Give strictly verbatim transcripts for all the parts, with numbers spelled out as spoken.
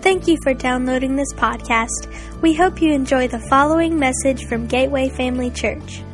Thank you for downloading this podcast. We hope you enjoy the following message from Gateway Family Church.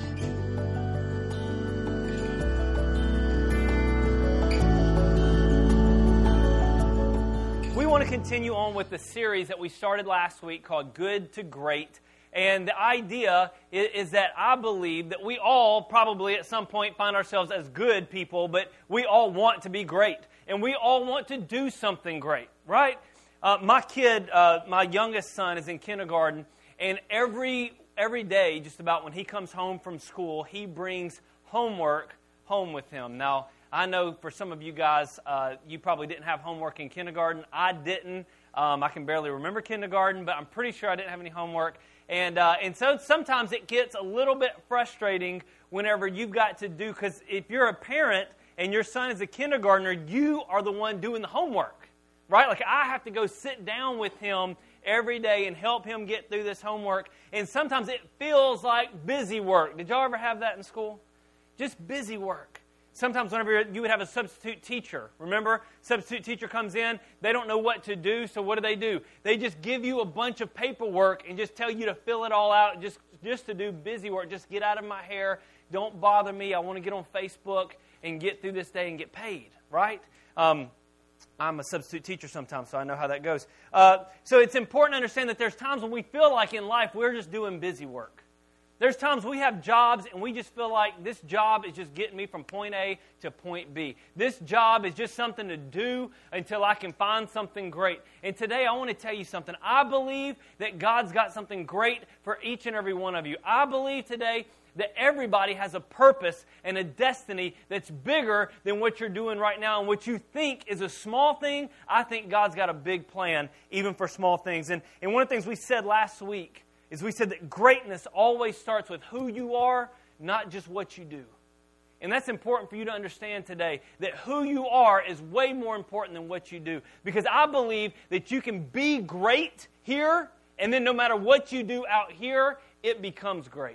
We want to continue on with the series that we started last week called Good to Great. And the idea is, is that I believe that we all probably at some point find ourselves as good people, but we all want to be great. And we all want to do something great, right? Uh, my kid, uh, my youngest son, is in kindergarten, and every every day, just about when he comes home from school, he brings homework home with him. Now, I know for some of you guys, uh, you probably didn't have homework in kindergarten. I didn't. Um, I can barely remember kindergarten, but I'm pretty sure I didn't have any homework. And uh, and so sometimes it gets a little bit frustrating whenever you've got to do, because if you're a parent and your son is a kindergartner, you are the one doing the homework. Right? Like I have to go sit down with him every day and help him get through this homework. And sometimes it feels like busy work. Did y'all ever have that in school? Just busy work. Sometimes whenever you would have a substitute teacher, remember? Substitute teacher comes in, they don't know what to do, so what do they do? They just give you a bunch of paperwork and just tell you to fill it all out, just, just to do busy work. Just get out of my hair. Don't bother me. I want to get on Facebook and get through this day and get paid, right? Um I'm a substitute teacher sometimes, so I know how that goes. Uh, so it's important to understand that there's times when we feel like in life we're just doing busy work. There's times we have jobs and we just feel like this job is just getting me from point A to point B. This job is just something to do until I can find something great. And today I want to tell you something. I believe that God's got something great for each and every one of you. I believe today that everybody has a purpose and a destiny that's bigger than what you're doing right now. And what you think is a small thing, I think God's got a big plan, even for small things. And, and one of the things we said last week is we said that greatness always starts with who you are, not just what you do. And that's important for you to understand today, that who you are is way more important than what you do. Because I believe that you can be great here, and then no matter what you do out here, it becomes great.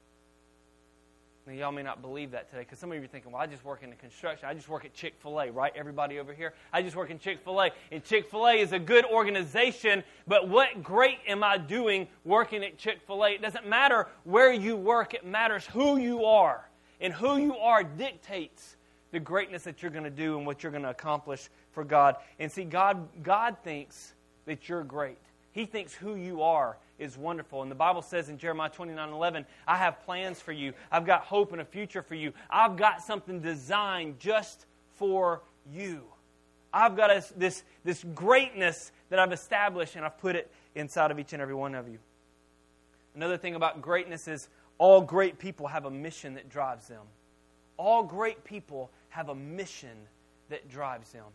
Now, y'all may not believe that today, because some of you are thinking, well, I just work in the construction. I just work at Chick-fil-A, right? Everybody over here? I just work in Chick-fil-A. And Chick-fil-A is a good organization, but what great am I doing working at Chick-fil-A? It doesn't matter where you work. It matters who you are. And who you are dictates the greatness that you're going to do and what you're going to accomplish for God. And see, God, God thinks that you're great. He thinks who you are is wonderful. And the Bible says in Jeremiah twenty-nine eleven, I have plans for you. I've got hope and a future for you. I've got something designed just for you. I've got a, this, this greatness that I've established, and I've put it inside of each and every one of you. Another thing about greatness is all great people have a mission that drives them. All great people have a mission that drives them.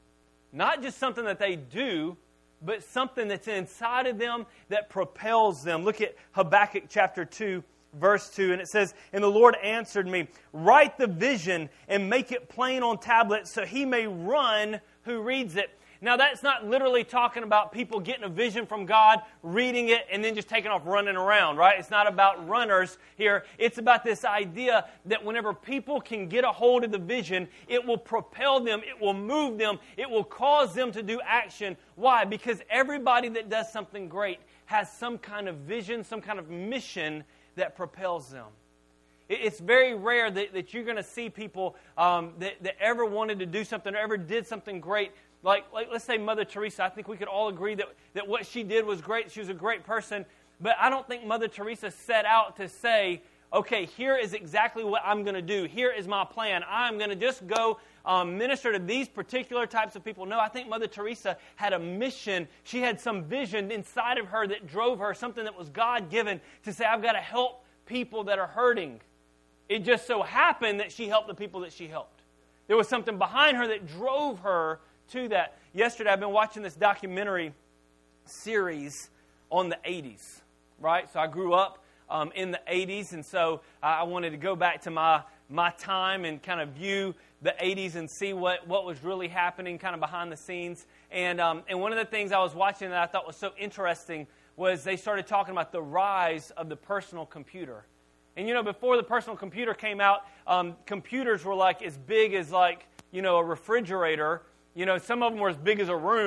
Not just something that they do, but something that's inside of them that propels them. Look at Habakkuk chapter two, verse two, and it says, And the Lord answered me, Write the vision and make it plain on tablets so he may run who reads it. Now, that's not literally talking about people getting a vision from God, reading it, and then just taking off running around, right? It's not about runners here. It's about this idea that whenever people can get a hold of the vision, it will propel them, it will move them, it will cause them to do action. Why? Because everybody that does something great has some kind of vision, some kind of mission that propels them. It's very rare that, that you're going to see people um, that, that ever wanted to do something or ever did something great. Like, like, let's say Mother Teresa. I think we could all agree that, that what she did was great. She was a great person. But I don't think Mother Teresa set out to say, okay, here is exactly what I'm going to do. Here is my plan. I'm going to just go um, minister to these particular types of people. No, I think Mother Teresa had a mission. She had some vision inside of her that drove her, something that was God-given, to say, I've got to help people that are hurting. It just so happened that she helped the people that she helped. There was something behind her that drove her to that. Yesterday, I've been watching this documentary series on the eighties, right? So I grew up um, in the eighties, and so I wanted to go back to my my time and kind of view the eighties and see what, what was really happening kind of behind the scenes. And um, and one of the things I was watching that I thought was so interesting was they started talking about the rise of the personal computer. And, you know, before the personal computer came out, um, computers were like as big as like, you know, a refrigerator. You know, some of them were as big as a room.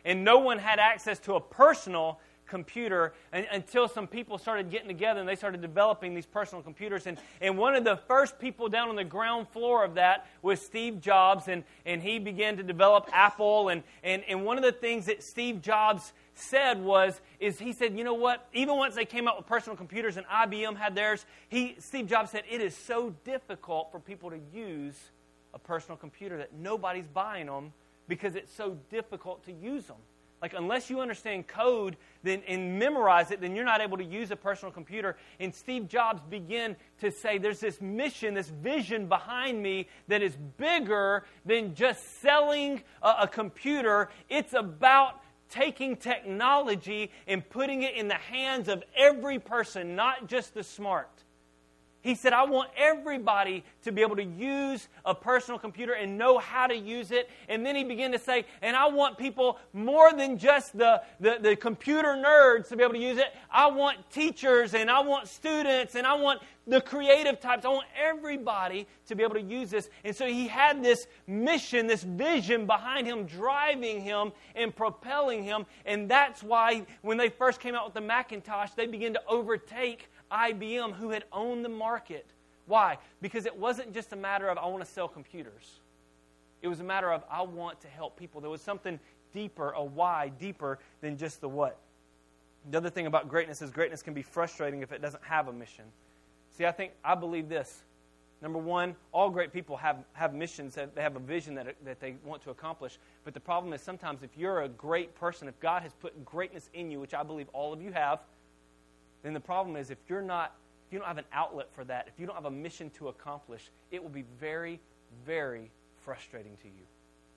and no one had access to a personal computer and, until some people started getting together and they started developing these personal computers. And, and one of the first people down on the ground floor of that was Steve Jobs, and, and he began to develop Apple. And, and, and one of the things that Steve Jobs said was, is he said, you know what, even once they came out with personal computers and I B M had theirs, he, Steve Jobs said, it is so difficult for people to use a personal computer that nobody's buying them because it's so difficult to use them. Like, unless you understand code then, and memorize it, then you're not able to use a personal computer. And Steve Jobs began to say, there's this mission, this vision behind me that is bigger than just selling a, a computer. It's about taking technology and putting it in the hands of every person, not just the smart. He said, I want everybody to be able to use a personal computer and know how to use it. And then he began to say, and I want people more than just the, the, the computer nerds to be able to use it. I want teachers and I want students and I want the creative types. I want everybody to be able to use this. And so he had this mission, this vision behind him, driving him and propelling him. And that's why when they first came out with the Macintosh, they began to overtake I B M, who had owned the market. Why? Because it wasn't just a matter of, I want to sell computers. It was a matter of, I want to help people. There was something deeper, a why, deeper than just the what. The other thing about greatness is greatness can be frustrating if it doesn't have a mission. See, I think, I believe this. Number one, all great people have, have missions, that they have a vision that, that they want to accomplish. But the problem is sometimes if you're a great person, if God has put greatness in you, which I believe all of you have, then the problem is if you're not, if you don't have an outlet for that, if you don't have a mission to accomplish, it will be very, very frustrating to you.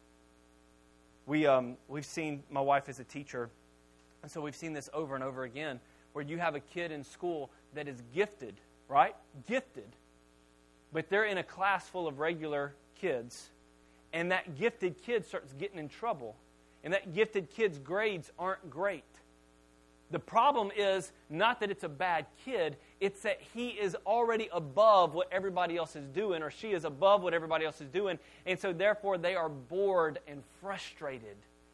We, um, we've seen, my wife is a teacher, and so we've seen this over and over again, where you have a kid in school that is gifted, right? Gifted. But they're in a class full of regular kids, and that gifted kid starts getting in trouble, and that gifted kid's grades aren't great. The problem is not that it's a bad kid, it's that he is already above what everybody else is doing, or she is above what everybody else is doing, and so therefore they are bored and frustrated.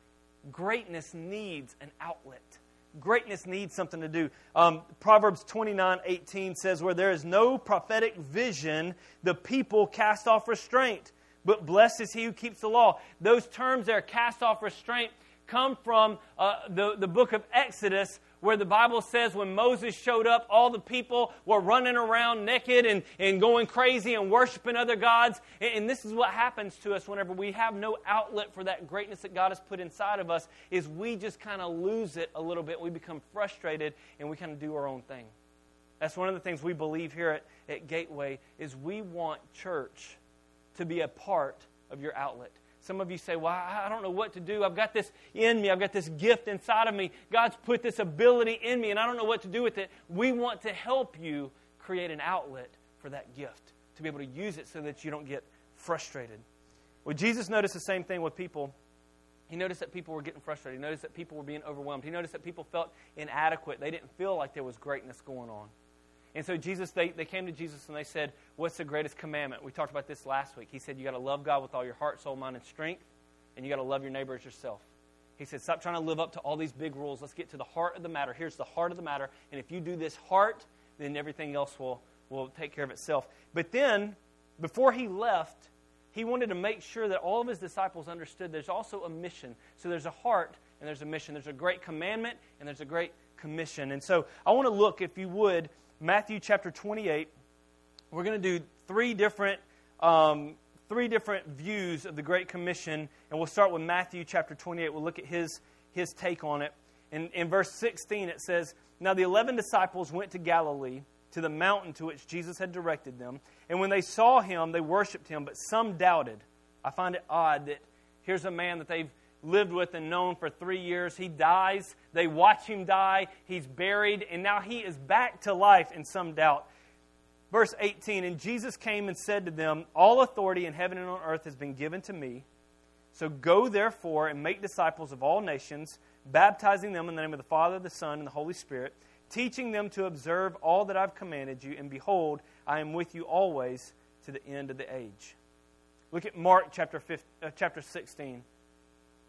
Greatness needs an outlet. Greatness needs something to do. Um, Proverbs twenty-nine eighteen says, where there is no prophetic vision, the people cast off restraint, but blessed is he who keeps the law. Those terms there, cast off restraint, come from uh, the, the book of Exodus, where the Bible says when Moses showed up, all the people were running around naked and, and going crazy and worshiping other gods. And, and this is what happens to us whenever we have no outlet for that greatness that God has put inside of us, is we just kind of lose it a little bit. We become frustrated and we kind of do our own thing. That's one of the things we believe here at, at Gateway, is we want church to be a part of your outlet. Some of you say, well, I don't know what to do. I've got this in me. I've got this gift inside of me. God's put this ability in me, and I don't know what to do with it. We want to help you create an outlet for that gift, to be able to use it so that you don't get frustrated. Well, Jesus noticed the same thing with people. He noticed that people were getting frustrated. He noticed that people were being overwhelmed. He noticed that people felt inadequate. They didn't feel like there was greatness going on. And so Jesus, they, they came to Jesus and they said, what's the greatest commandment? We talked about this last week. He said, you got to love God with all your heart, soul, mind, and strength, and you got to love your neighbor as yourself. He said, stop trying to live up to all these big rules. Let's get to the heart of the matter. Here's the heart of the matter. And if you do this heart, then everything else will, will take care of itself. But then, before he left, he wanted to make sure that all of his disciples understood there's also a mission. So there's a heart and there's a mission. There's a great commandment and there's a great commission. And so I want to look, if you would, Matthew chapter twenty-eight. We're going to do three different um, three different views of the Great Commission, and we'll start with Matthew chapter twenty-eight. We'll look at his his take on it. In, in verse sixteen, it says, now the eleven disciples went to Galilee, to the mountain to which Jesus had directed them. And when they saw him, they worshipped him, but some doubted. I find it odd that here's a man that they've lived with and known for three years. He dies. They watch him die. He's buried. And now he is back to life, and some doubt. Verse eighteen, and Jesus came and said to them, all authority in heaven and on earth has been given to me. So go therefore and make disciples of all nations, baptizing them in the name of the Father, the Son, and the Holy Spirit, teaching them to observe all that I've commanded you. And behold, I am with you always to the end of the age. Look at Mark chapter fifteen, uh, chapter sixteen.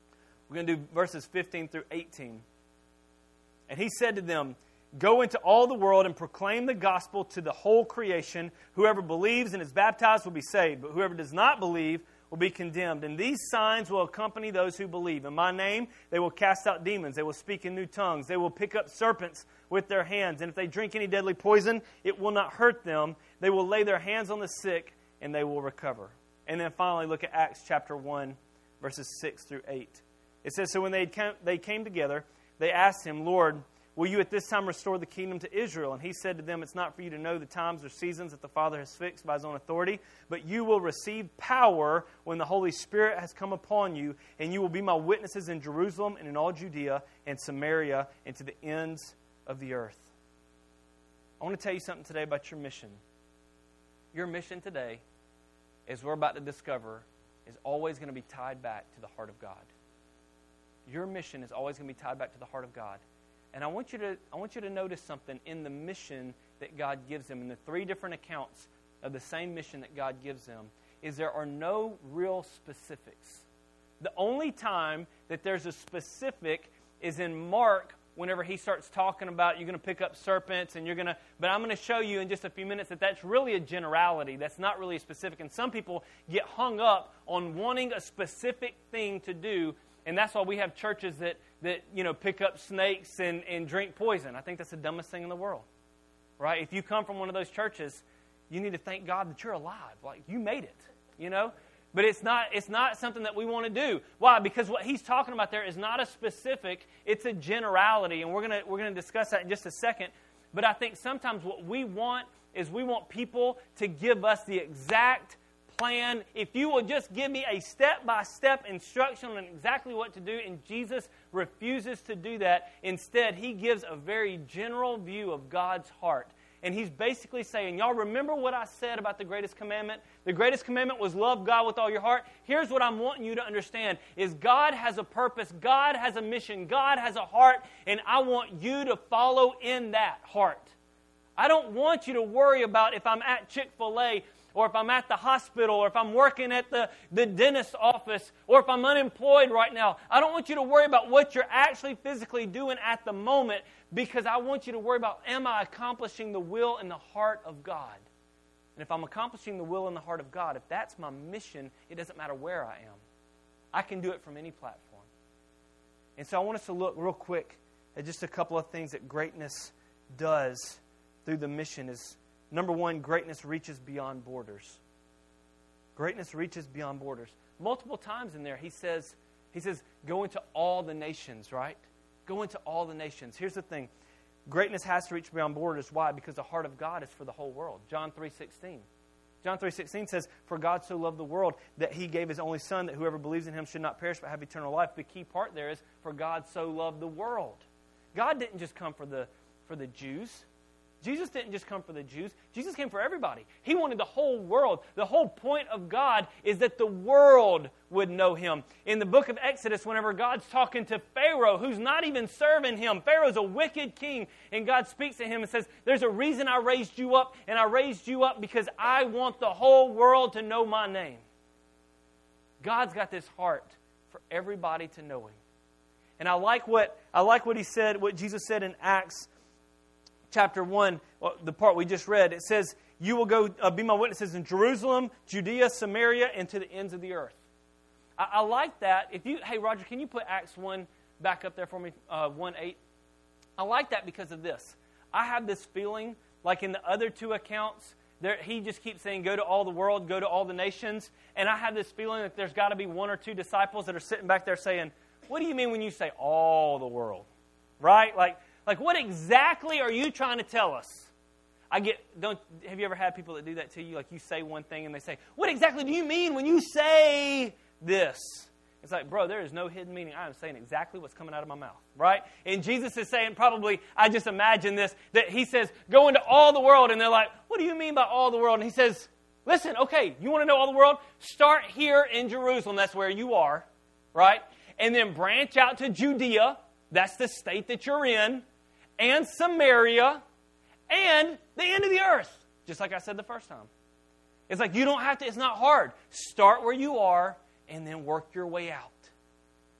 We're going to do verses fifteen through eighteen. And he said to them, "Go into all the world and proclaim the gospel to the whole creation. Whoever believes and is baptized will be saved, but whoever does not believe will be condemned. And these signs will accompany those who believe. In my name they will cast out demons. They will speak in new tongues. They will pick up serpents with their hands. And if they drink any deadly poison, it will not hurt them. They will lay their hands on the sick and they will recover." And then finally, look at Acts chapter one, verses six through eight. It says, "So when they came, they came together, they asked him, 'Lord, will you at this time restore the kingdom to Israel?' And he said to them, 'It's not for you to know the times or seasons that the Father has fixed by his own authority, but you will receive power when the Holy Spirit has come upon you, and you will be my witnesses in Jerusalem and in all Judea and Samaria and to the ends of the earth.'" I want to tell you something today about your mission. Your mission today, as we're about to discover, is always going to be tied back to the heart of God. Your mission is always going to be tied back to the heart of God. And I want you to I want you to notice something in the mission that God gives them, in the three different accounts of the same mission that God gives them, is there are no real specifics. The only time that there's a specific is in Mark, whenever he starts talking about you're going to pick up serpents and you're going to, but I'm going to show you in just a few minutes that that's really a generality. That's not really a specific. And some people get hung up on wanting a specific thing to do. And that's why we have churches that, that you know, pick up snakes and, and drink poison. I think that's the dumbest thing in the world, right? If you come from one of those churches, you need to thank God that you're alive. Like, you made it, you know? But it's not, it's not something that we want to do. Why? Because what he's talking about there is not a specific, it's a generality. And we're going to we're going to discuss that in just a second. But I think sometimes what we want is we want people to give us the exact plan. If you will just give me a step-by-step instruction on exactly what to do, and Jesus refuses to do that. Instead, he gives a very general view of God's heart. And he's basically saying, y'all remember what I said about the greatest commandment? The greatest commandment was love God with all your heart. Here's what I'm wanting you to understand, is God has a purpose, God has a mission, God has a heart, and I want you to follow in that heart. I don't want you to worry about if I'm at Chick-fil-A, or if I'm at the hospital, or if I'm working at the, the dentist's office, or if I'm unemployed right now. I don't want you to worry about what you're actually physically doing at the moment, because I want you to worry about, am I accomplishing the will and the heart of God? And if I'm accomplishing the will and the heart of God, if that's my mission, it doesn't matter where I am. I can do it from any platform. And so I want us to look real quick at just a couple of things that greatness does through the mission. Is number one, greatness reaches beyond borders. Greatness reaches beyond borders. Multiple times in there, he says, he says, go into all the nations, right? Go into all the nations. Here's the thing. Greatness has to reach beyond borders. Why? Because the heart of God is for the whole world. John three sixteen. John three sixteen says, "For God so loved the world that he gave his only Son, that whoever believes in him should not perish but have eternal life." The key part there is, for God so loved the world. God didn't just come for the for the Jews. Jesus didn't just come for the Jews. Jesus came for everybody. He wanted the whole world. The whole point of God is that the world would know him. In the book of Exodus, whenever God's talking to Pharaoh, who's not even serving him, Pharaoh's a wicked king, and God speaks to him and says, there's a reason I raised you up, and I raised you up because I want the whole world to know my name. God's got this heart for everybody to know him. And I like what I like what he said, what Jesus said in Acts chapter one, the part we just read. It says, you will go uh, be my witnesses in Jerusalem, Judea, Samaria, and to the ends of the earth. I, I like that. If you, hey, Roger, can you put Acts one back up there for me, uh, one eight? I like that because of this. I have this feeling, like in the other two accounts, there, he just keeps saying, go to all the world, go to all the nations. And I have this feeling that there's got to be one or two disciples that are sitting back there saying, what do you mean when you say all the world? Right? Like, Like, what exactly are you trying to tell us? I get, don't, have you ever had people that do that to you? Like, you say one thing and they say, what exactly do you mean when you say this? It's like, bro, there is no hidden meaning. I am saying exactly what's coming out of my mouth, right? And Jesus is saying, probably, I just imagine this, that he says, go into all the world. And they're like, what do you mean by all the world? And he says, listen, okay, you want to know all the world? Start here in Jerusalem. That's where you are, right? And then branch out to Judea. That's the state that you're in. And Samaria, and the end of the earth. Just like I said the first time. It's like you don't have to, it's not hard. Start where you are, and then work your way out.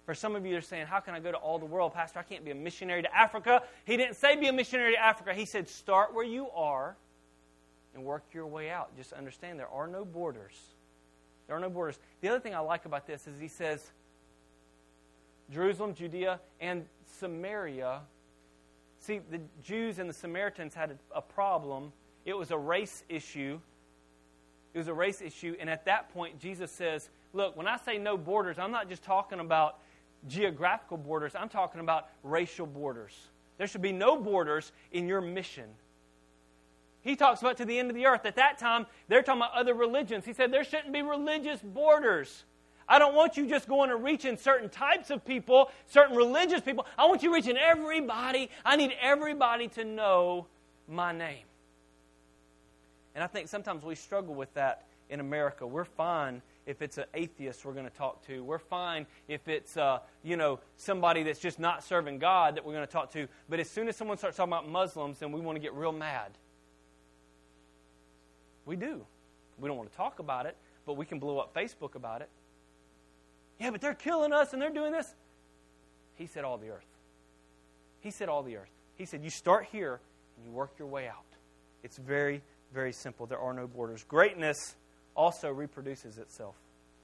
For some of you, are saying, how can I go to all the world? Pastor, I can't be a missionary to Africa. He didn't say be a missionary to Africa. He said start where you are and work your way out. Just understand there are no borders. There are no borders. The other thing I like about this is he says Jerusalem, Judea, and Samaria. See, the Jews and the Samaritans had a, a problem. It was a race issue. It was a race issue. And at that point, Jesus says, look, when I say no borders, I'm not just talking about geographical borders. I'm talking about racial borders. There should be no borders in your mission. He talks about to the end of the earth. At that time, they're talking about other religions. He said there shouldn't be religious borders. I don't want you just going and reaching certain types of people, certain religious people. I want you reaching everybody. I need everybody to know my name. And I think sometimes we struggle with that in America. We're fine if it's an atheist we're going to talk to. We're fine if it's uh, you know somebody that's just not serving God that we're going to talk to. But as soon as someone starts talking about Muslims, then we want to get real mad. We do. We don't want to talk about it, but we can blow up Facebook about it. Yeah, but they're killing us and they're doing this. He said all the earth. He said all the earth. He said you start here and you work your way out. It's very, very simple. There are no borders. Greatness also reproduces itself.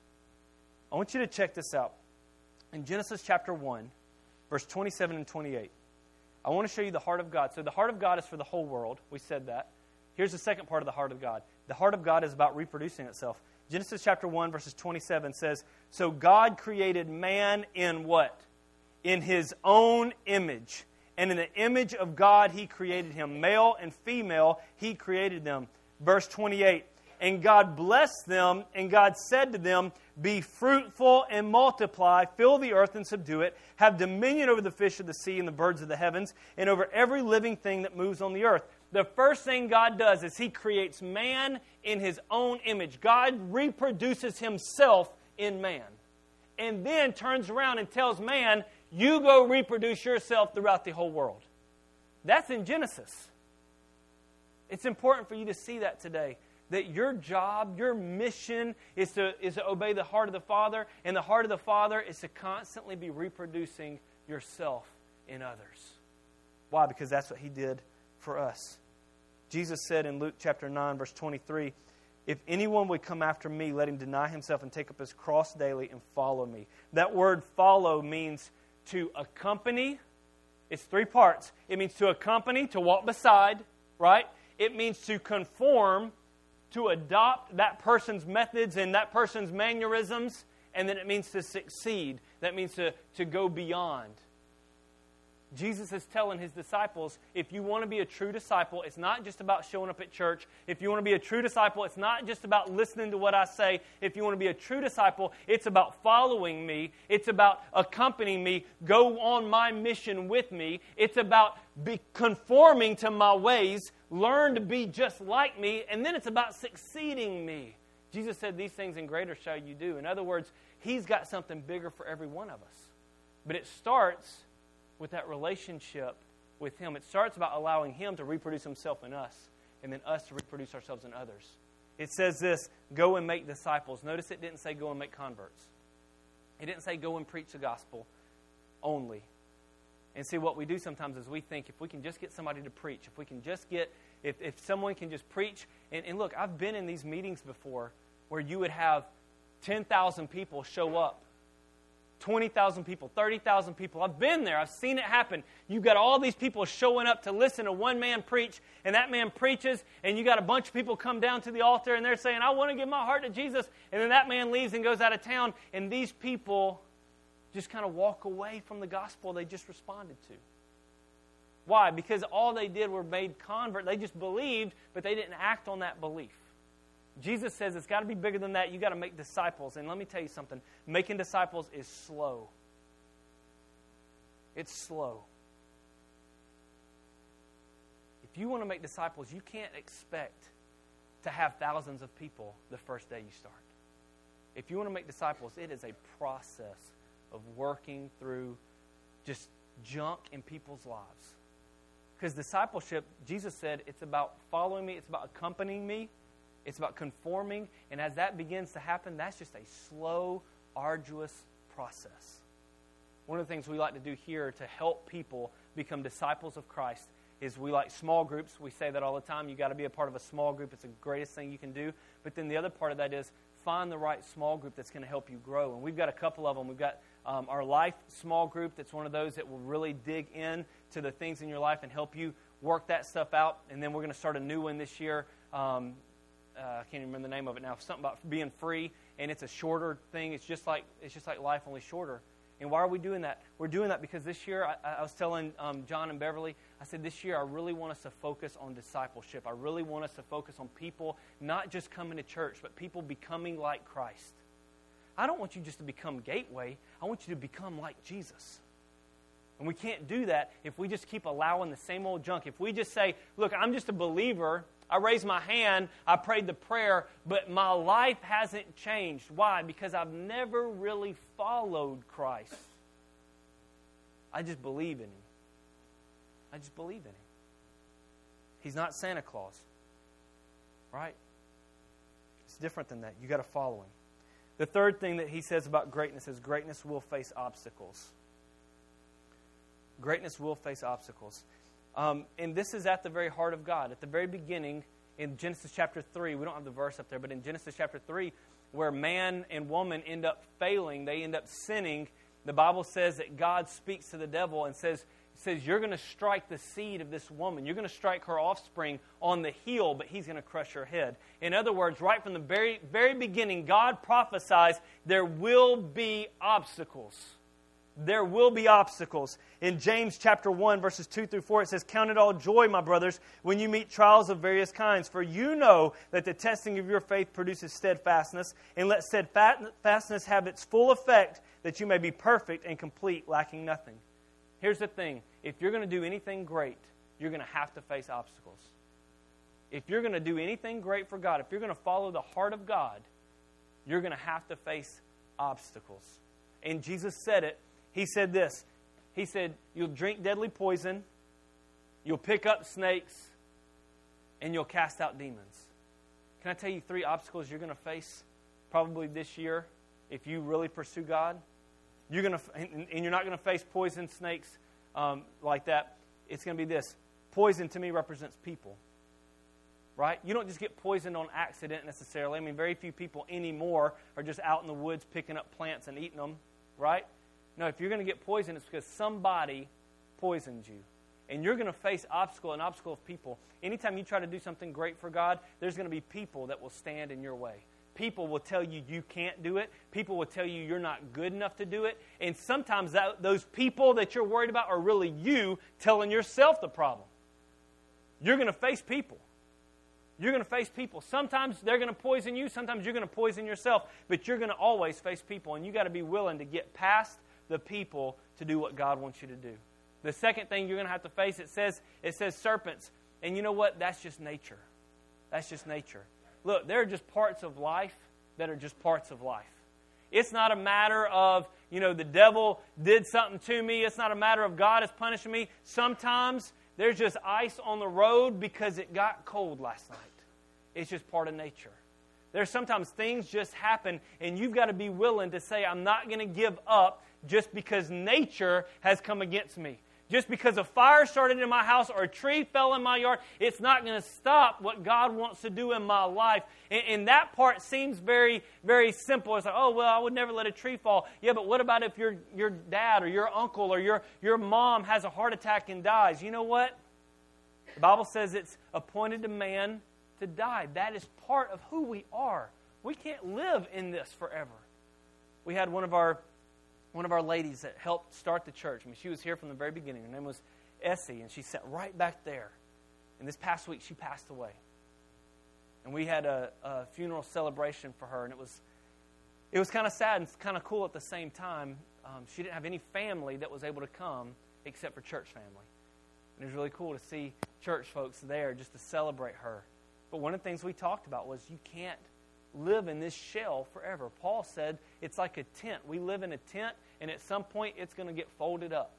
I want you to check this out. In Genesis chapter one, verse twenty-seven and twenty-eight, I want to show you the heart of God. So the heart of God is for the whole world. We said that. Here's the second part of the heart of God. The heart of God is about reproducing itself. Genesis chapter one, verses twenty-seven says, so God created man in what? In His own image. And in the image of God He created him. Male and female He created them. Verse twenty-eight, and God blessed them, and God said to them, be fruitful and multiply, fill the earth and subdue it, have dominion over the fish of the sea and the birds of the heavens, and over every living thing that moves on the earth. The first thing God does is He creates man in His own image. God reproduces Himself in man. And then turns around and tells man, you go reproduce yourself throughout the whole world. That's in Genesis. It's important for you to see that today. That your job, your mission is to, is to obey the heart of the Father. And the heart of the Father is to constantly be reproducing yourself in others. Why? Because that's what He did for us. Jesus said in Luke chapter nine, verse twenty-three, if anyone would come after me, let him deny himself and take up his cross daily and follow me. That word follow means to accompany. It's three parts. It means to accompany, to walk beside, right? It means to conform, to adopt that person's methods and that person's mannerisms. And then it means to succeed. That means to, to go beyond. Jesus is telling His disciples, if you want to be a true disciple, it's not just about showing up at church. If you want to be a true disciple, it's not just about listening to what I say. If you want to be a true disciple, it's about following me. It's about accompanying me. Go on my mission with me. It's about be conforming to my ways. Learn to be just like me. And then it's about succeeding me. Jesus said, these things and greater shall you do. In other words, He's got something bigger for every one of us. But it starts with that relationship with Him. It starts about allowing Him to reproduce Himself in us, and then us to reproduce ourselves in others. It says this, go and make disciples. Notice it didn't say go and make converts. It didn't say go and preach the gospel only. And see, what we do sometimes is we think if we can just get somebody to preach, if we can just get, if, if someone can just preach, and, and look, I've been in these meetings before where you would have ten thousand people show up. twenty thousand people, thirty thousand people. I've been there. I've seen it happen. You've got all these people showing up to listen to one man preach, and that man preaches, and you got a bunch of people come down to the altar, and they're saying, I want to give my heart to Jesus. And then that man leaves and goes out of town, and these people just kind of walk away from the gospel they just responded to. Why? Because all they did were made convert. They just believed, but they didn't act on that belief. Jesus says it's got to be bigger than that. You've got to make disciples. And let me tell you something. Making disciples is slow. It's slow. If you want to make disciples, you can't expect to have thousands of people the first day you start. If you want to make disciples, it is a process of working through just junk in people's lives. Because discipleship, Jesus said, it's about following me. It's about accompanying me. It's about conforming, and as that begins to happen, that's just a slow, arduous process. one of the things we like to do here to help people become disciples of Christ is we like small groups. We say that all the time. You got to be a part of a small group. It's the greatest thing you can do. But then the other part of that is find the right small group that's going to help you grow. And we've got a couple of them. We've got um, our life small group that's one of those that will really dig in to the things in your life and help you work that stuff out. And then we're going to start a new one this year. Um, uh, I can't even remember the name of it now. Something about being free, and it's a shorter thing. It's just like it's just like life, only shorter. And why are we doing that? We're doing that because this year, I, I was telling um, John and Beverly, I said, this year I really want us to focus on discipleship. I really want us to focus on people not just coming to church, but people becoming like Christ. I don't want you just to become Gateway. I want you to become like Jesus. And we can't do that if we just keep allowing the same old junk. If we just say, look, I'm just a believer. I raised my hand. I prayed the prayer, but my life hasn't changed. Why? Because I've never really followed Christ. I just believe in Him. I just believe in Him. He's not Santa Claus. Right? It's different than that. You got to follow Him. The third thing that he says about greatness is greatness will face obstacles. Greatness will face obstacles. Um, and this is at the very heart of God. At the very beginning, in Genesis chapter three, we don't have the verse up there, but in Genesis chapter three, where man and woman end up failing, they end up sinning, the Bible says that God speaks to the devil and says, says you're going to strike the seed of this woman. You're going to strike her offspring on the heel, but he's going to crush her head. In other words, right from the very, very beginning, God prophesies there will be obstacles. There will be obstacles. In James chapter one, verses two through four, it says, "Count it all joy, my brothers, when you meet trials of various kinds. For you know that the testing of your faith produces steadfastness. And let steadfastness have its full effect, that you may be perfect and complete, lacking nothing." Here's the thing. If you're going to do anything great, you're going to have to face obstacles. If you're going to do anything great for God, if you're going to follow the heart of God, you're going to have to face obstacles. And Jesus said it. He said this. He said, you'll drink deadly poison, you'll pick up snakes, and you'll cast out demons. Can I tell you three obstacles you're going to face probably this year if you really pursue God? You're going to, and you're not going to face poison, snakes um, like that. It's going to be this. Poison to me represents people. Right? You don't just get poisoned on accident necessarily. I mean, very few people anymore are just out in the woods picking up plants and eating them. Right? No, if you're going to get poisoned, it's because somebody poisoned you. And you're going to face obstacle and obstacle of people. Anytime you try to do something great for God, there's going to be people that will stand in your way. People will tell you you can't do it. People will tell you you're not good enough to do it. And sometimes that, those people that you're worried about are really you telling yourself the problem. You're going to face people. You're going to face people. Sometimes they're going to poison you. Sometimes you're going to poison yourself. But you're going to always face people. And you've got to be willing to get past the people to do what God wants you to do. The second thing you're going to have to face, it says, it says serpents. And you know what? That's just nature. That's just nature. Look, there are just parts of life that are just parts of life. It's not a matter of, you know, the devil did something to me. It's not a matter of God is punishing me. Sometimes there's just ice on the road because it got cold last night. It's just part of nature. There's sometimes things just happen, and you've got to be willing to say, I'm not going to give up just because nature has come against me. Just because a fire started in my house or a tree fell in my yard, it's not going to stop what God wants to do in my life. And, and that part seems very, very simple. It's like, oh, well, I would never let a tree fall. Yeah, but what about if your your dad or your uncle or your, your mom has a heart attack and dies? You know what? The Bible says it's appointed to man to die. That is part of who we are. We can't live in this forever. We had one of our one of our ladies that helped start the church. I mean, she was here from the very beginning. Her name was Essie, and she sat right back there. And this past week, she passed away. And we had a, a funeral celebration for her, and it was it was kind of sad and kind of cool at the same time. Um, she didn't have any family that was able to come except for church family. And it was really cool to see church folks there just to celebrate her. But one of the things we talked about was you can't live in this shell forever. Paul said it's like a tent. We live in a tent, and at some point it's going to get folded up.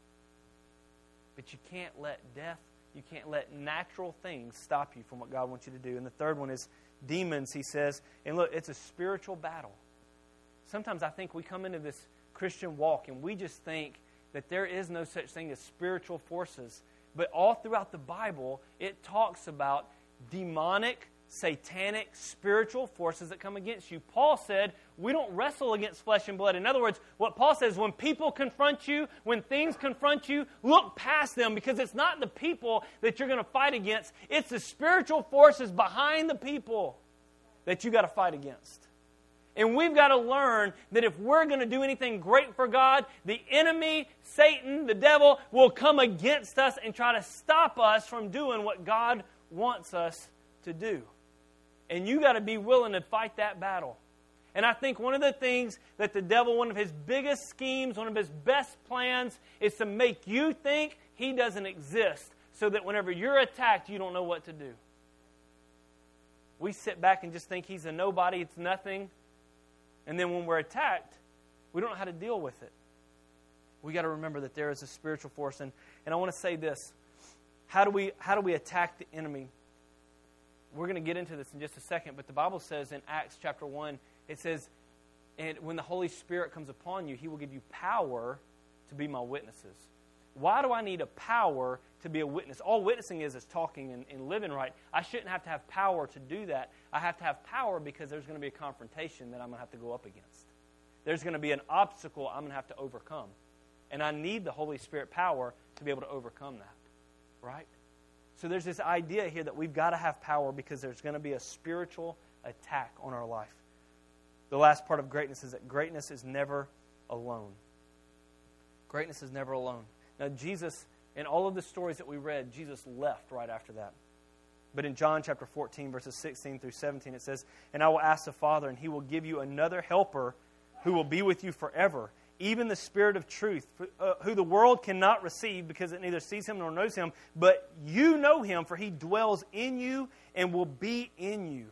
But you can't let death, you can't let natural things stop you from what God wants you to do. And the third one is demons, he says. And look, it's a spiritual battle. Sometimes I think we come into this Christian walk, and we just think that there is no such thing as spiritual forces. But all throughout the Bible, it talks about demonic, satanic, spiritual forces that come against you. Paul said, we don't wrestle against flesh and blood. In other words, what Paul says, when people confront you, when things confront you, look past them, because it's not the people that you're going to fight against. It's the spiritual forces behind the people that you got to fight against. And we've got to learn that if we're going to do anything great for God, the enemy, Satan, the devil, will come against us and try to stop us from doing what God wants us to do. And you got to be willing to fight that battle. And I think one of the things that the devil, one of his biggest schemes, one of his best plans, is to make you think he doesn't exist, so that whenever you're attacked, you don't know what to do. We sit back and just think he's a nobody, it's nothing. And then when we're attacked, we don't know how to deal with it. We got to remember that there is a spiritual force. And, and I want to say this. How do we how do we attack the enemy? We're going to get into this in just a second, but the Bible says in Acts chapter one, it says, and when the Holy Spirit comes upon you, He will give you power to be my witnesses. Why do I need a power to be a witness? All witnessing is is talking and, and living right. I shouldn't have to have power to do that. I have to have power because there's going to be a confrontation that I'm going to have to go up against. There's going to be an obstacle I'm going to have to overcome. And I need the Holy Spirit power to be able to overcome that. Right? So there's this idea here that we've got to have power because there's going to be a spiritual attack on our life. The last part of greatness is that greatness is never alone. Greatness is never alone. Now, Jesus, in all of the stories that we read, Jesus left right after that. But in John chapter fourteen, verses sixteen through seventeen, it says, "And I will ask the Father, and He will give you another helper who will be with you forever, even the Spirit of truth, uh, who the world cannot receive because it neither sees Him nor knows Him. But you know Him, for He dwells in you and will be in you."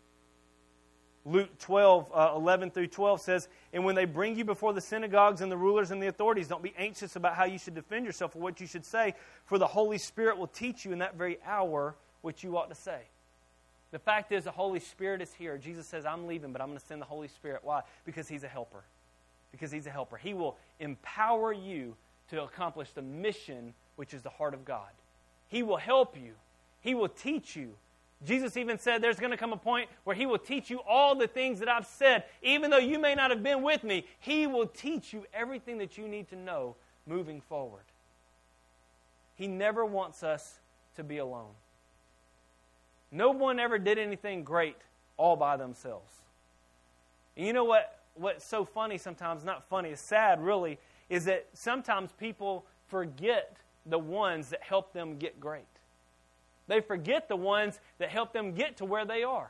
Luke twelve, uh, eleven through twelve says, "And when they bring you before the synagogues and the rulers and the authorities, don't be anxious about how you should defend yourself or what you should say, for the Holy Spirit will teach you in that very hour what you ought to say." The fact is, the Holy Spirit is here. Jesus says, I'm leaving, but I'm going to send the Holy Spirit. Why? Because He's a helper. Because He's a helper. He will empower you to accomplish the mission, which is the heart of God. He will help you. He will teach you. Jesus even said there's going to come a point where He will teach you all the things that I've said. Even though you may not have been with me, He will teach you everything that you need to know moving forward. He never wants us to be alone. No one ever did anything great all by themselves. And you know what? What's so funny sometimes, not funny, it's sad really, is that sometimes people forget the ones that help them get great. They forget the ones that help them get to where they are.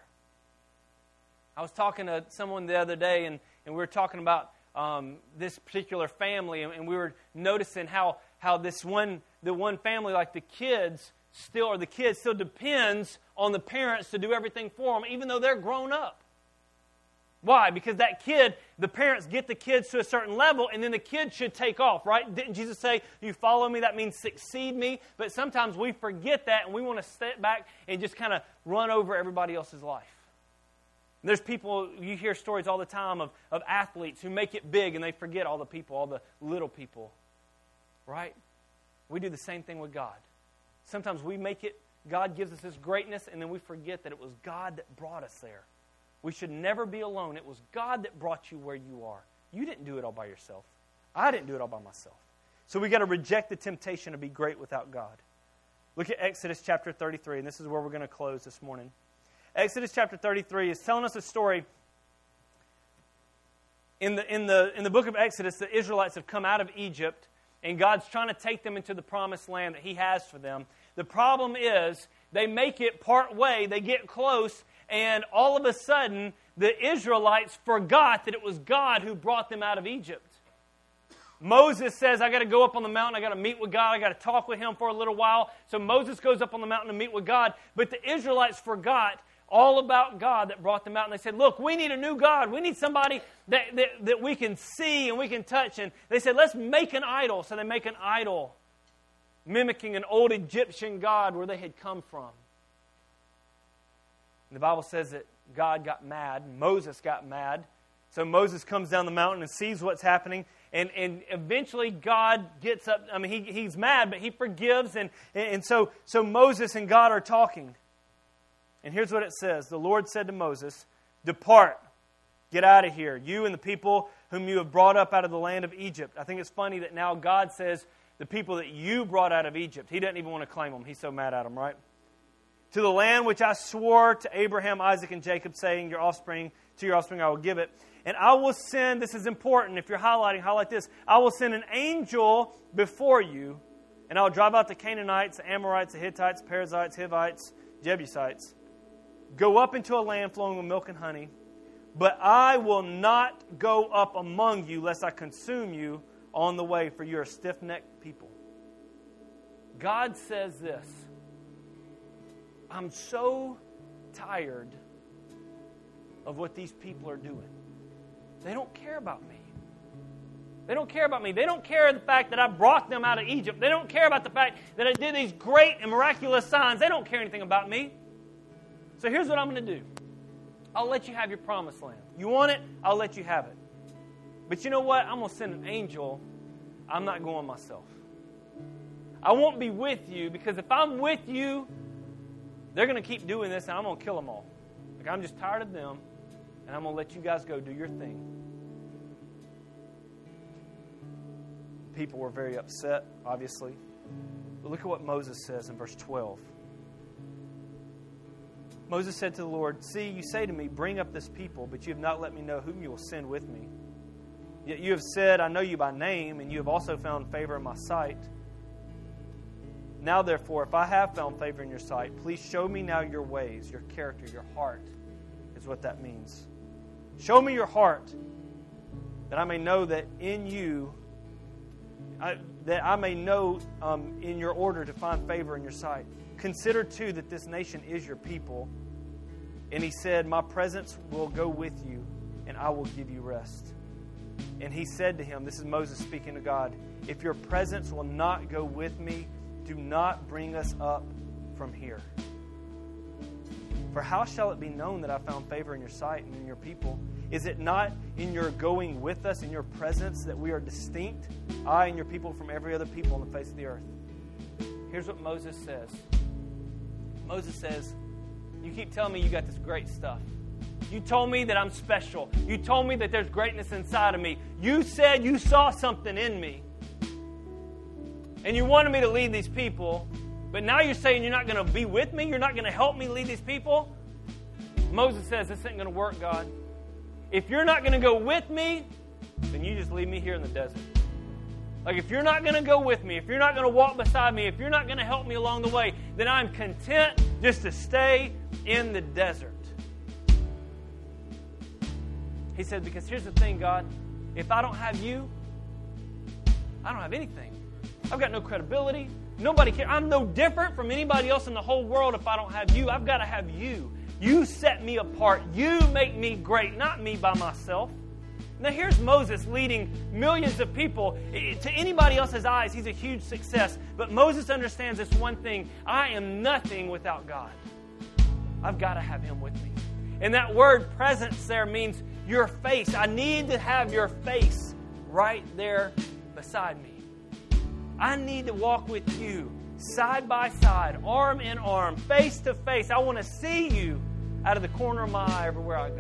I was talking to someone the other day, and, and we were talking about um, this particular family, and, and we were noticing how how this one the one family, like the kids still, or the kids still depends on the parents to do everything for them, even though they're grown up. Why? Because that kid, the parents get the kids to a certain level, and then the kids should take off, right? Didn't Jesus say, you follow me, that means succeed me? But sometimes we forget that, and we want to step back and just kind of run over everybody else's life. And there's people, you hear stories all the time of, of athletes who make it big, and they forget all the people, all the little people, right? We do the same thing with God. Sometimes we make it, God gives us this greatness, and then we forget that it was God that brought us there. We should never be alone. It was God that brought you where you are. You didn't do it all by yourself. I didn't do it all by myself. So we got to reject the temptation to be great without God. Look at Exodus chapter thirty-three, and this is where we're going to close this morning. Exodus chapter thirty-three is telling us a story. In the, in the, in the book of Exodus, the Israelites have come out of Egypt, and God's trying to take them into the promised land that He has for them. The problem is, they make it part way, they get close, and all of a sudden, the Israelites forgot that it was God who brought them out of Egypt. Moses says, I got to go up on the mountain, I got to meet with God, I got to talk with Him for a little while. So Moses goes up on the mountain to meet with God, but the Israelites forgot all about God that brought them out. And they said, look, we need a new God. We need somebody that, that, that we can see and we can touch. And they said, let's make an idol. So they make an idol, mimicking an old Egyptian god where they had come from. And the Bible says that God got mad. Moses got mad. So Moses comes down the mountain and sees what's happening. And and eventually God gets up. I mean, he, he's mad, but he forgives. And, and so, so Moses and God are talking. And here's what it says. The Lord said to Moses, "Depart, get out of here, you and the people whom you have brought up out of the land of Egypt." I think it's funny that now God says the people that you brought out of Egypt. He doesn't even want to claim them. He's so mad at them, right? "To the land which I swore to Abraham, Isaac, and Jacob, saying, your offspring, to your offspring I will give it. And I will send," this is important, if you're highlighting, highlight this, "I will send an angel before you, and I will drive out the Canaanites, the Amorites, the Hittites, Perizzites, Hivites, Jebusites. Go up into a land flowing with milk and honey. But I will not go up among you, lest I consume you on the way, for you are a stiff-necked people." God says this, "I'm so tired of what these people are doing. They don't care about me. They don't care about me. They don't care the fact that I brought them out of Egypt. They don't care about the fact that I did these great and miraculous signs. They don't care anything about me. So here's what I'm going to do. I'll let you have your promised land. You want it? I'll let you have it. But you know what? I'm going to send an angel. I'm not going myself. I won't be with you, because if I'm with you, they're going to keep doing this, and I'm going to kill them all. Like, I'm just tired of them, and I'm going to let you guys go do your thing." People were very upset, obviously. But look at what Moses says in verse twelve. Moses said to the Lord, "See, you say to me, bring up this people, but you have not let me know whom you will send with me. Yet you have said, I know you by name, and you have also found favor in my sight. Now, therefore, if I have found favor in your sight, please show me now your ways," your character, your heart is what that means. "Show me your heart, that I may know that in you, I, that I may know um, in your order to find favor in your sight. Consider, too, that this nation is your people." And he said, "My presence will go with you, and I will give you rest." And he said to him, this is Moses speaking to God, "If your presence will not go with me, do not bring us up from here. For how shall it be known that I found favor in your sight and in your people? Is it not in your going with us, in your presence, that we are distinct, I and your people, from every other people on the face of the earth?" Here's what Moses says. Moses says, "You keep telling me you got this great stuff. You told me that I'm special. You told me that there's greatness inside of me. You said you saw something in me. And you wanted me to lead these people. But now you're saying you're not going to be with me? You're not going to help me lead these people?" Moses says, "This ain't going to work, God. If you're not going to go with me, then you just leave me here in the desert. Like, if you're not going to go with me, if you're not going to walk beside me, if you're not going to help me along the way, then I'm content just to stay in the desert." He said, "Because here's the thing, God. If I don't have you, I don't have anything. I've got no credibility. Nobody cares. I'm no different from anybody else in the whole world if I don't have you. I've got to have you. You set me apart. You make me great, not me by myself." Now here's Moses leading millions of people. To anybody else's eyes, he's a huge success. But Moses understands this one thing. I am nothing without God. I've got to have him with me. And that word presence there means your face. I need to have your face right there beside me. I need to walk with you side by side, arm in arm, face to face. I want to see you out of the corner of my eye everywhere I go.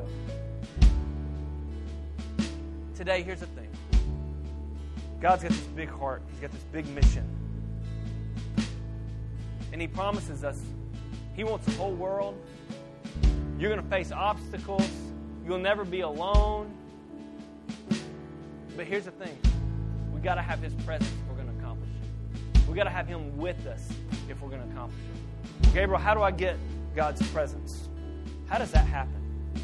Today, here's the thing. God's got this big heart. He's got this big mission. And He promises us He wants the whole world. You're going to face obstacles. You'll never be alone. But here's the thing. We've got to have His presence if we're going to accomplish it. We've got to have Him with us if we're going to accomplish it. Gabriel, how do I get God's presence? How does that happen?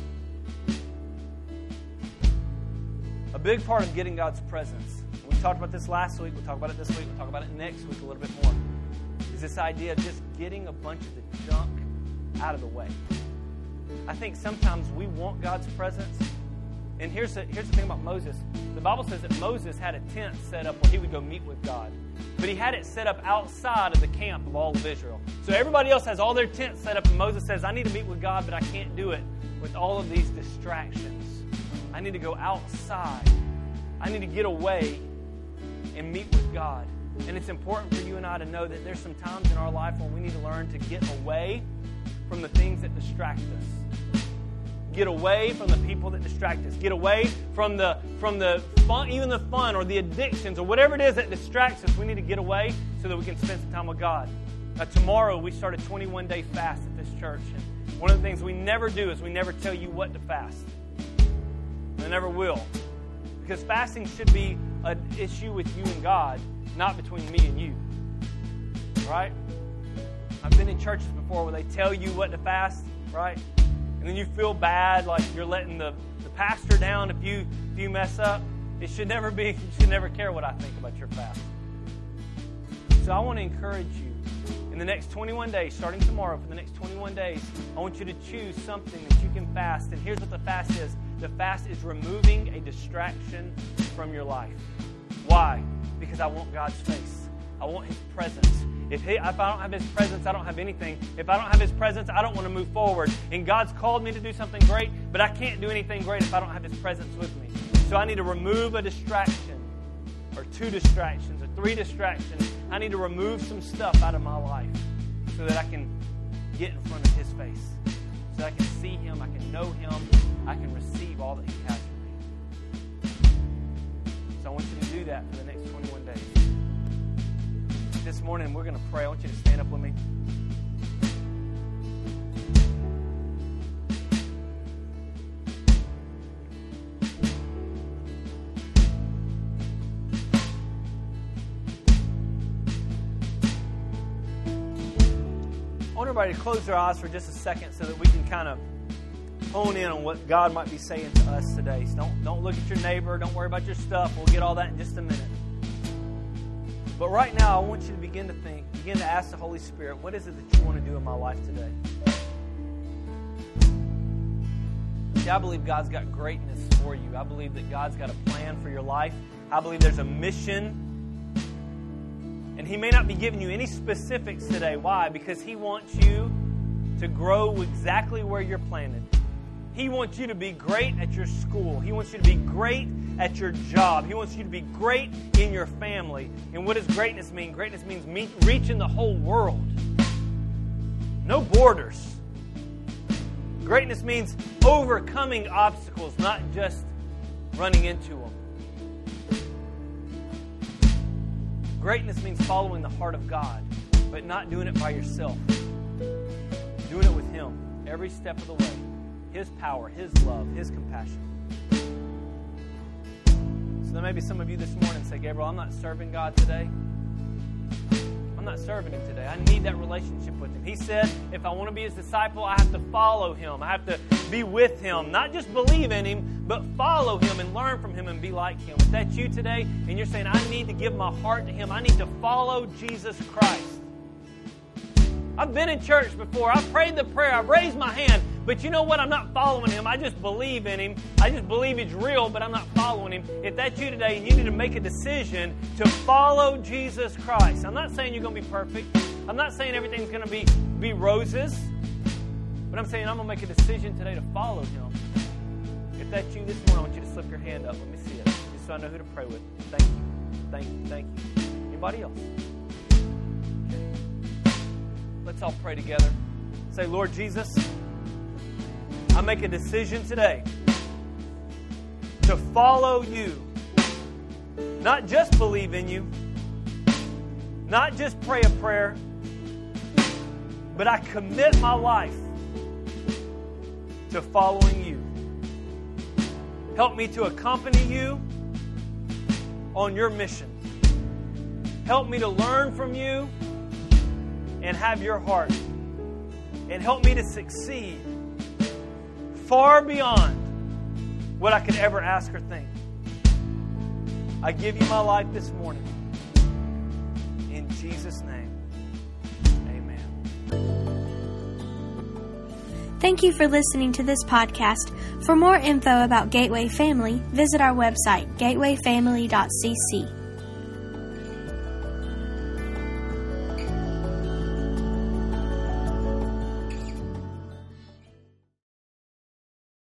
A big part of getting God's presence, we talked about this last week, we'll talk about it this week, we'll talk about it next week a little bit more, is this idea of just getting a bunch of the junk out of the way. I think sometimes we want God's presence. And here's the, here's the thing about Moses. The Bible says that Moses had a tent set up where he would go meet with God. But he had it set up outside of the camp of all of Israel. So everybody else has all their tents set up, and Moses says, I need to meet with God, but I can't do it with all of these distractions. I need to go outside. I need to get away and meet with God. And it's important for you and I to know that there's some times in our life when we need to learn to get away from the things that distract us. Get away from the people that distract us. Get away from the from the fun, even the fun or the addictions or whatever it is that distracts us. We need to get away so that we can spend some time with God. Now, tomorrow we start a twenty-one day fast at this church. And one of the things we never do is we never tell you what to fast. I never will. Because fasting should be an issue with you and God, not between me and you. Right? I've been in churches before where they tell you what to fast, right? And then you feel bad, like you're letting the, the pastor down if you if you mess up. It should never be, you should never care what I think about your fast. So I want to encourage you, in the next twenty-one days, starting tomorrow, for the next twenty-one days, I want you to choose something that you can fast. And here's what the fast is. The fast is removing a distraction from your life. Why? Because I want God's face. I want His presence. If, he, if I don't have His presence, I don't have anything. If I don't have His presence, I don't want to move forward. And God's called me to do something great, but I can't do anything great if I don't have His presence with me. So I need to remove a distraction, or two distractions, or three distractions. I need to remove some stuff out of my life so that I can get in front of His face. So that I can see Him, I can know Him, I can receive all that He has for me. So I want you to do that for the next twenty-one days. This morning we're going to pray. I want you to stand up with me. I want everybody to close their eyes for just a second so that we can kind of hone in on what God might be saying to us today. So don't, don't look at your neighbor. Don't worry about your stuff. We'll get all that in just a minute. But right now, I want you to begin to think, begin to ask the Holy Spirit, what is it that you want to do in my life today? See, I believe God's got greatness for you. I believe that God's got a plan for your life. I believe there's a mission. And He may not be giving you any specifics today. Why? Because He wants you to grow exactly where you're planted. He wants you to be great at your school. He wants you to be great at your job. He wants you to be great in your family. And what does greatness mean? Greatness means meet, reaching the whole world. No borders. Greatness means overcoming obstacles, not just running into them. Greatness means following the heart of God, but not doing it by yourself. Doing it with Him every step of the way. His power, His love, His compassion. So there may be some of you this morning say, Gabriel, I'm not serving God today. I'm not serving Him today. I need that relationship with Him. He said, if I want to be His disciple, I have to follow Him. I have to be with Him. Not just believe in Him, but follow Him and learn from Him and be like Him. If that's you today and you're saying, I need to give my heart to Him. I need to follow Jesus Christ. I've been in church before. I've prayed the prayer. I've raised my hand. But you know what? I'm not following Him. I just believe in Him. I just believe He's real, but I'm not following Him. If that's you today, you need to make a decision to follow Jesus Christ. I'm not saying you're going to be perfect. I'm not saying everything's going to be, be roses. But I'm saying I'm going to make a decision today to follow Him. If that's you this morning, I want you to slip your hand up. Let me see it. Just so I know who to pray with. Thank you. Thank you. Thank you. Anybody else? Okay. Let's all pray together. Say, Lord Jesus, I make a decision today to follow You. Not just believe in You. Not just pray a prayer. But I commit my life to following You. Help me to accompany You on Your mission. Help me to learn from You and have Your heart. And help me to succeed far beyond what I could ever ask or think. I give You my life this morning. In Jesus' name, amen. Thank you for listening to this podcast. For more info about Gateway Family, visit our website, gateway family dot c c.